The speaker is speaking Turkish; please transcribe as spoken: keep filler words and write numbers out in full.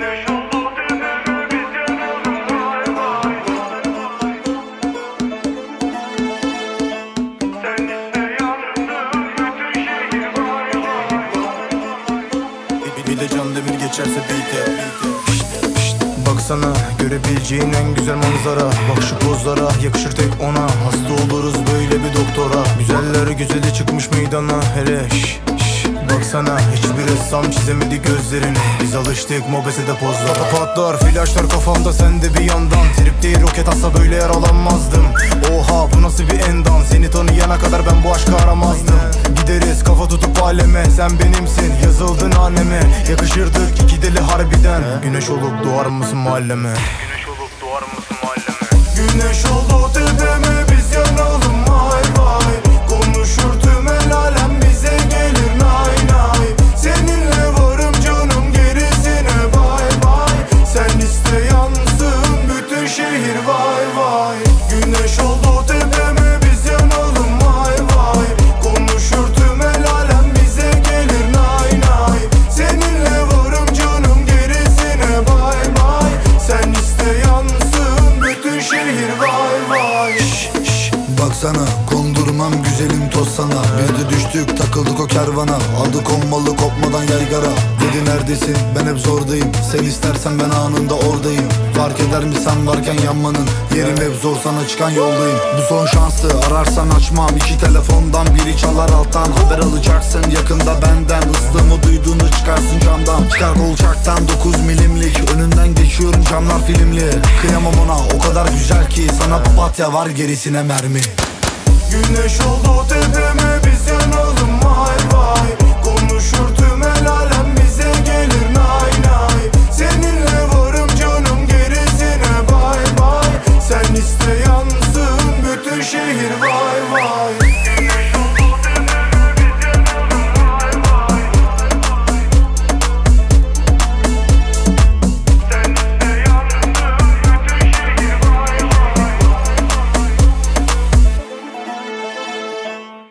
Güneş oldu tepeme biz yanalım vay vay. Sen iste yansın bütün şehir vay vay. Bir de Can Demir geçerse beat'e. Baksana görebileceğin en güzel manzara. Bak şu pozlara yakışır tek ona. Hasta oluruz böyle bir doktora. Güzeller güzeli çıkmış meydana. Hele şş, şş. Baksana hiçbir ressam çizemedi gözlerini. Biz alıştık mobesede pozlara. Patlar flaşlar kafamda sende bir yandan. Trip değil roket atsa böyle yaralanmazdım. Oha bu nasıl bir endam. Seni tanıyana kadar ben bu aşkı aramazdım. Gideriz kafa tutup aleme. Sen benimsin yazıldın haneme. Yakışırdık iki deli harbiden. Güneş olup doğar mısın mahalleme? Güneş olup doğar mısın mahalleme? Güneş oldu tepeme biz yanalım vay vay. Konuşur tüm el alem bize gelir nay nay. Seninle varım canım gerisine bay bay. Sen iste yansın bütün şehir vay vay. Güneş oldu tepeme biz yanalım vay vay. Konuşur tüm el alem bize gelir nay nay. Seninle varım canım gerisine bay bay. Sen iste yansın bütün şehir vay vay. Şş, şş, baksana kondurmam güzelim toz sana. Biz de düştük takıldık o kervana. Aldık on malı kopmadan yaygara. Dedi neredesin ben hep zordayım. Sen istersen ben anında oradayım. Fark eder mi sen varken yanmanın. Yerim hep zor sana çıkan yoldayım. Bu son şansı ararsan açmam. İki telefondan biri çalar alttan. Haber alacaksın yakında benden. Islığımı duyduğunu çıkarsın camdan. Çıkar kolçaktan dokuz milimlik. Önünden geçiyorum camlar filmli. Kıyamam ona o kadar güzel ki. Sana papatya var gerisine mermi. Güneş oldu tepeme biz yanalım vay vay. Konuşur tüm el alem bize gelir nay nay. Seninle varım canım gerisine bay bay. Sen iste yansın bütün şehir vay vay.